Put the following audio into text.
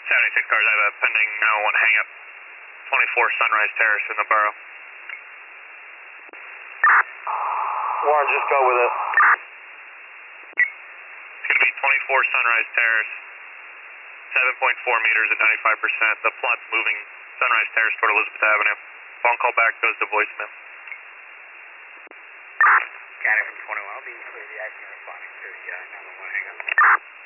76 cars, I have a pending 901 hang up. 24 Sunrise Terrace in the borough. Warren, just go with it. It's going to be 24 Sunrise Terrace, 7.4 meters at 95%. The plot's moving Sunrise Terrace toward Elizabeth Avenue. Phone call back goes to voicemail. Got it from 21. I'll be clear the acting responding to the 911 hang up.